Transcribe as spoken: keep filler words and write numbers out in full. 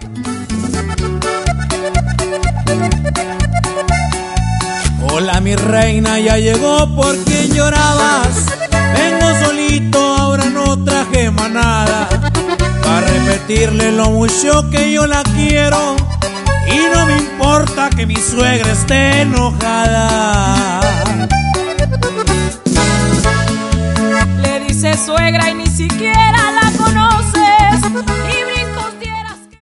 Hola mi reina, ya llegó por quien llorabas. Vengo solito, ahora no traje manada, para repetirle lo mucho que yo la quiero. Y no me importa que mi suegra esté enojada.